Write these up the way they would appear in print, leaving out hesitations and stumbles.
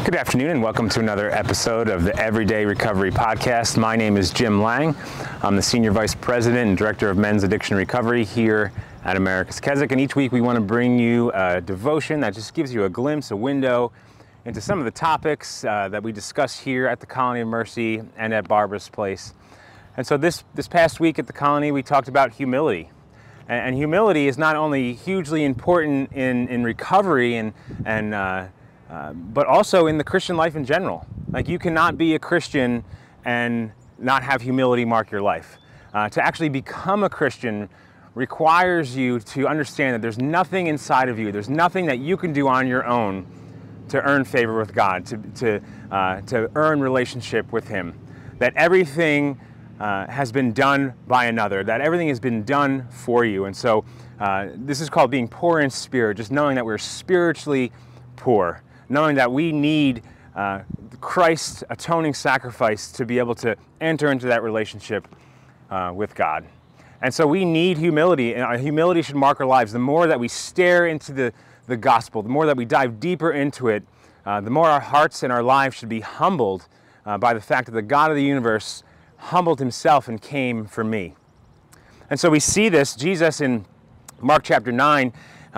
Good afternoon and welcome to another episode of the Everyday Recovery Podcast. My name is Jim Lang. I'm the Senior Vice President and Director of Men's Addiction Recovery here at America's Keswick, and each week we want to bring you a devotion that just gives you a glimpse, a window into some of the topics that we discuss here at the Colony of Mercy and at Barbara's Place. And so this past week at the Colony we talked about humility. And humility is not only hugely important in recovery but also in the Christian life in general. Like, you cannot be a Christian and not have humility mark your life. To actually become a Christian requires you to understand that there's nothing inside of you, there's nothing that you can do on your own to earn favor with God, to earn relationship with Him. That everything has been done by another, that everything has been done for you. And so this is called being poor in spirit, just knowing that we're spiritually poor, knowing that we need Christ's atoning sacrifice to be able to enter into that relationship with God. And so we need humility, and humility should mark our lives. The more that we stare into the gospel, the more that we dive deeper into it, the more our hearts and our lives should be humbled by the fact that the God of the universe humbled Himself and came for me. And so we see this, Jesus in Mark chapter 9,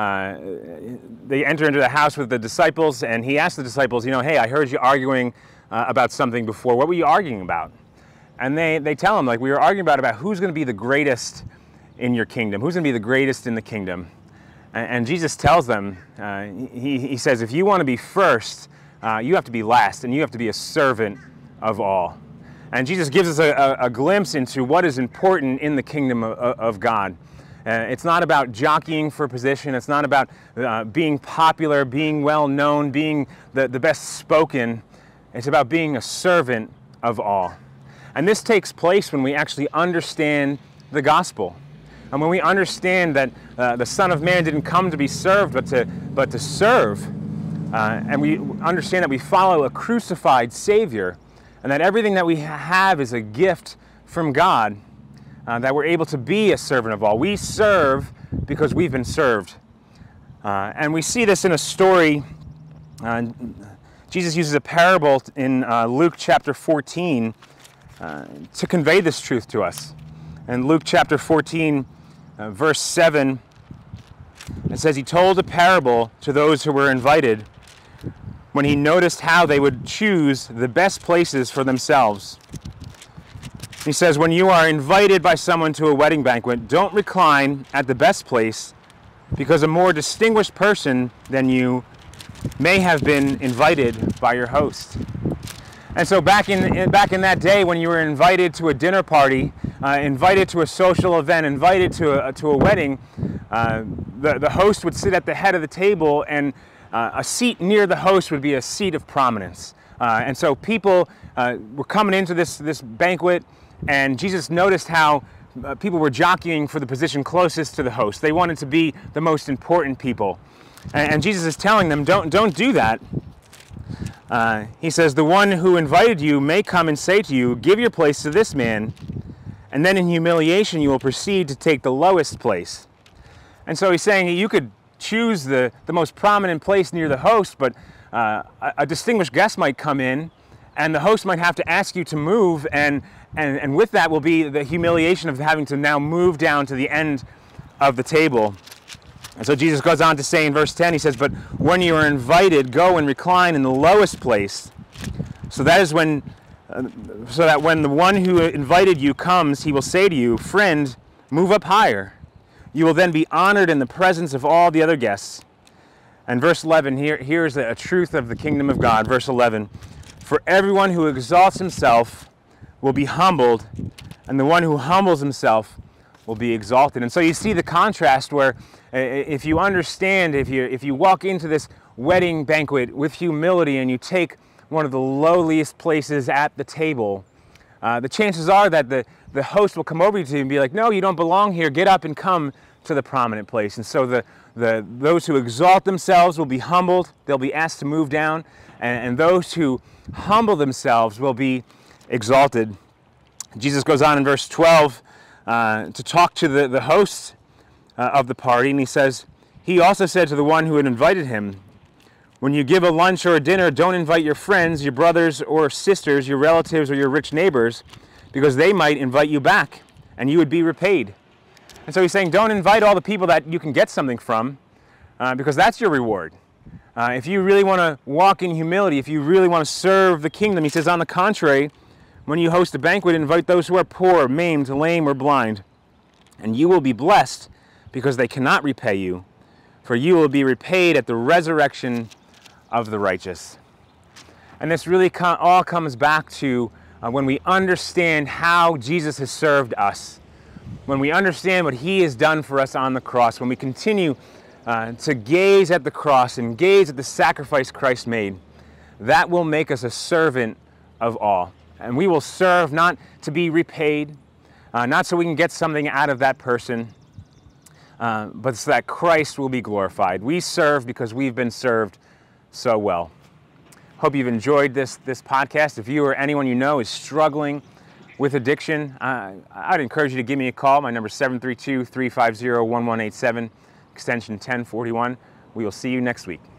they enter into the house with the disciples, and He asked the disciples, hey, I heard you arguing about something before. What were you arguing about? And they tell Him, we were arguing about who's going to be the greatest in your kingdom, who's going to be the greatest in the kingdom. And Jesus tells them, he says, if you want to be first, you have to be last, and you have to be a servant of all. And Jesus gives us a glimpse into what is important in the kingdom of God. It's not about jockeying for position. It's not about being popular, being well known, being the best spoken. It's about being a servant of all. And this takes place when we actually understand the gospel. And when we understand that the Son of Man didn't come to be served, but to serve. And we understand that we follow a crucified Savior, and that everything that we have is a gift from God, that we're able to be a servant of all. We serve because we've been served. And we see this in a story. Jesus uses a parable in Luke chapter 14 to convey this truth to us. In Luke chapter 14, verse 7, it says, He told a parable to those who were invited when He noticed how they would choose the best places for themselves. He says, when you are invited by someone to a wedding banquet, don't recline at the best place, because a more distinguished person than you may have been invited by your host. And so back in that day, when you were invited to a dinner party, invited to a social event, invited to a wedding, the host would sit at the head of the table, and a seat near the host would be a seat of prominence. And so people were coming into this banquet, and Jesus noticed how people were jockeying for the position closest to the host. They wanted to be the most important people. And Jesus is telling them, don't do that. He says, the one who invited you may come and say to you, give your place to this man, and then in humiliation you will proceed to take the lowest place. And so he's saying you could choose the most prominent place near the host, but a distinguished guest might come in, and the host might have to ask you to move, and with that will be the humiliation of having to now move down to the end of the table. And so Jesus goes on to say in verse 10, He says, but when you are invited, go and recline in the lowest place, so that when the one who invited you comes, he will say to you, friend, move up higher. You will then be honored in the presence of all the other guests. And verse 11, here's a truth of the kingdom of God. Verse 11, for everyone who exalts himself will be humbled, and the one who humbles himself will be exalted. And so you see the contrast where if you understand, if you walk into this wedding banquet with humility and you take one of the lowliest places at the table, the chances are that the host will come over to you and be like, no, you don't belong here. Get up and come to the prominent place. And so those who exalt themselves will be humbled. They'll be asked to move down. And those who humble themselves will be exalted. Jesus goes on in verse 12 to talk to the host of the party. And He says, He also said to the one who had invited Him, When you give a lunch or a dinner, don't invite your friends, your brothers or sisters, your relatives or your rich neighbors, because they might invite you back and you would be repaid. And so he's saying don't invite all the people that you can get something from, because that's your reward. If you really want to walk in humility, if you really want to serve the kingdom, he says, on the contrary, when you host a banquet, invite those who are poor, maimed, lame, or blind, and you will be blessed because they cannot repay you, for you will be repaid at the resurrection of the righteous. And this really all comes back to when we understand how Jesus has served us, when we understand what he has done for us on the cross, when we continue to gaze at the cross and gaze at the sacrifice Christ made, that will make us a servant of all. And we will serve not to be repaid, not so we can get something out of that person, but so that Christ will be glorified. We serve because we've been served so well. Hope you've enjoyed this podcast. If you or anyone you know is struggling with addiction, I'd encourage you to give me a call. My number is 732-350-1187, extension 1041. We will see you next week.